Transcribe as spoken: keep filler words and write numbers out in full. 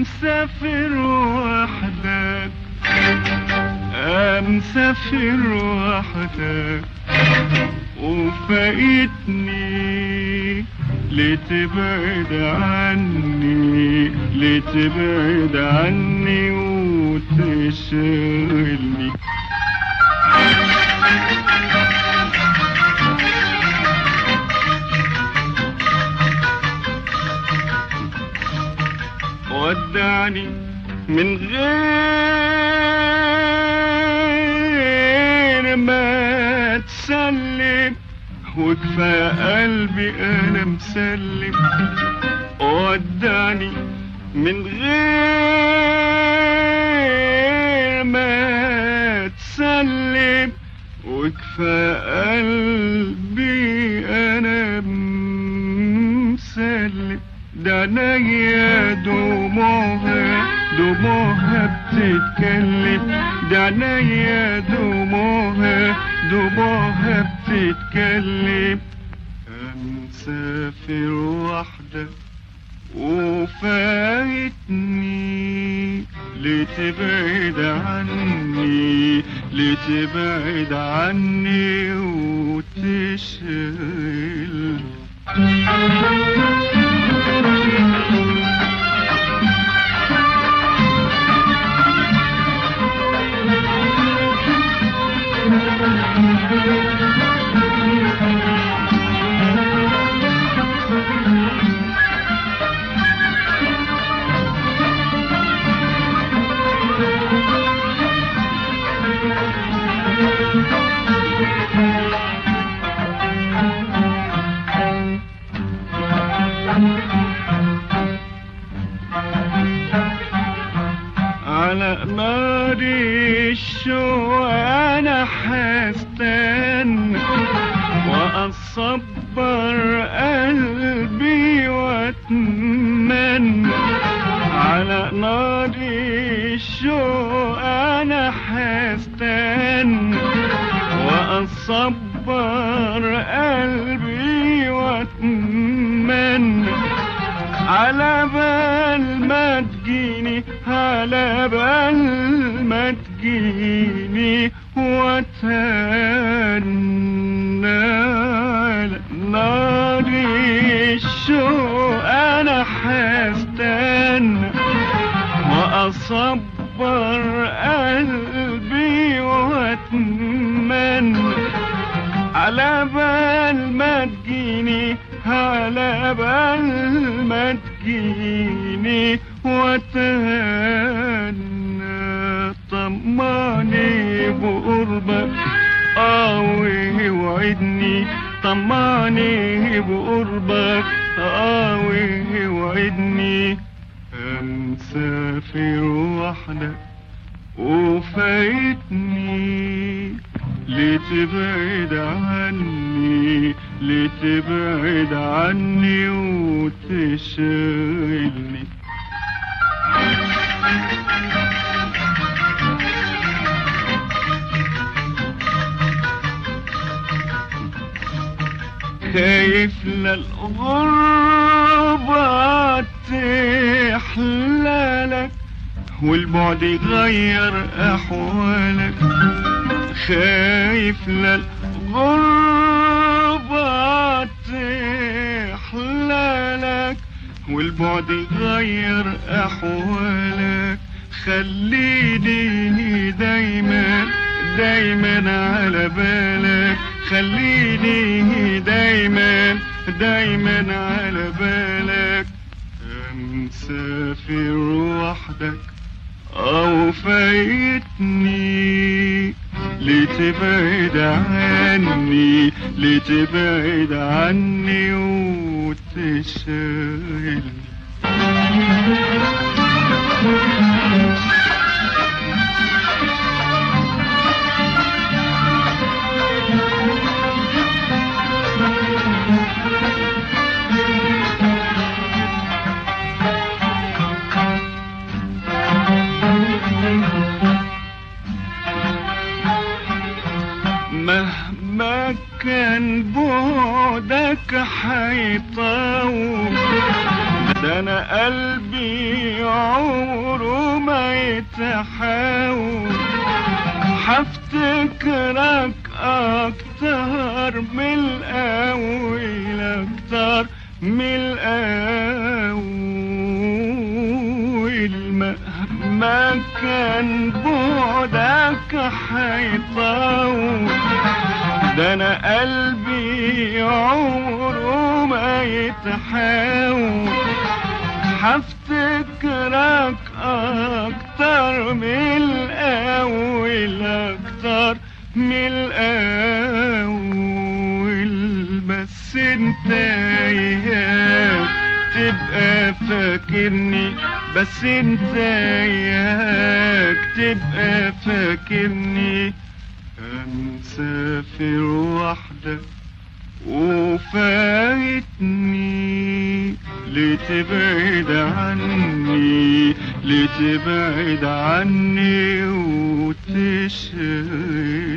مسافر وحدك، مسافر وحدك وفايتني، لتبعد عني، لتبعد عني وتشغلني. ودعني من غير ما تسلم، وكفاية قلبي انا مسلم. ودعني من غير ما تسلم، وكفاية قلبي انا مسلم. ده عينيا دموعها دموعها بتتكلم، ده عينيا دموعها دموعها بتتكلم. مسافر وحدك وفايتني، لتبعد عني، لتبعد عني وتشغل. على نار الشوق انا حستنى، واصبر قلبي واتمنى. على نار الشوق انا حستنى، واصبر قلبي واتمنى. على بال ما تجيني، على بال ما تجيني واتهنى. على نار الشوق انا حستنى، واصبر قلبي واتمنى. على بال ما تجيني، على بال ما تجيني واتهنى. طمعني بقربك آوي وعدني، طمعني بقربك آوي وعدني. مسافر وحدك وفايتني، لتبعد عني، لتبعد عني وتشغلني. خايف للغربة تحلالك، والبعد يغير أحوالك. خايف للغربة تحلالك، والبعد يغير أحوالك. خليني دايما دايما على بالك، خليني دايما دايما على بالك. مسافر وحدك أو فايتني، لتبعد عني، لتبعد عني وتشغلني. مهما كان بعدك حيطول، ده انا قلبي عمره ما يتحاول، حفتكرك اكتر من الاول، اكتر من الاول. مهما كان بعدك حيطول، ده انا قلبي عمره ما يتحاول، حفتكرك اكتر من الاول، اكتر من الاول. بس انت ياك تبقى فاكرني، بس انت ياك تبقى فاكرني. مسافر وحدك وفايتني، لتبعد عني، لتبعد عني وتشغل